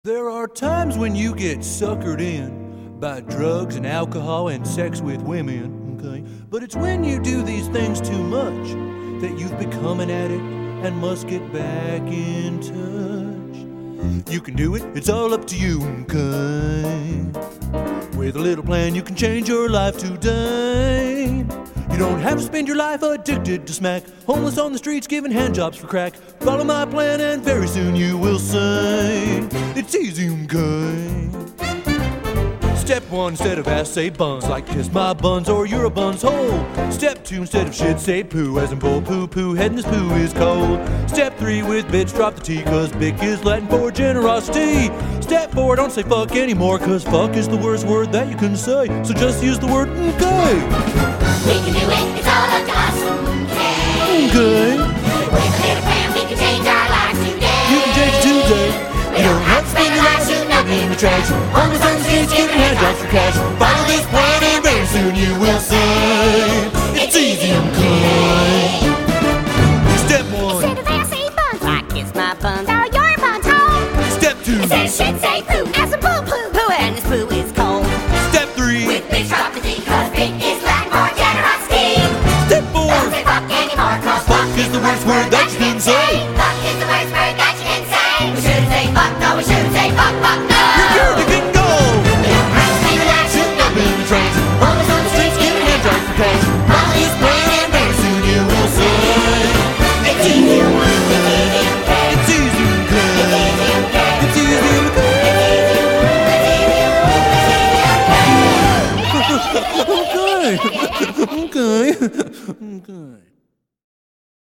There are times when you get suckered in by drugs and alcohol and sex with women, okay? But it's when you do these things too much that you've become an addict and must get back in touch. You can do it, it's all up to you, okay? With a little plan you can change your life today. You don't have to spend your life addicted to smack, homeless on the streets giving handjobs for crack. Follow my plan and very soon you will say it's easy, okay? Step 1, instead of ass, say buns, like kiss my buns or you're a bun's hole. Step 2, instead of shit, say poo, as in bull poo poo, head in this poo is cold. Step 3, with bitch, drop the T, cause bick is Latin for generosity. Step 4, don't say fuck anymore, cause fuck is the worst word that you can say, so just use the word okay. We can do it, it's all up to us, okay? Okay. With a little plan, we can change our lives today. You can change it today. We don't have to spend your life shooting up in the trash. Homeless on the streets giving handjobs for cash. Follow this plan and very soon you will say it's easy, okay?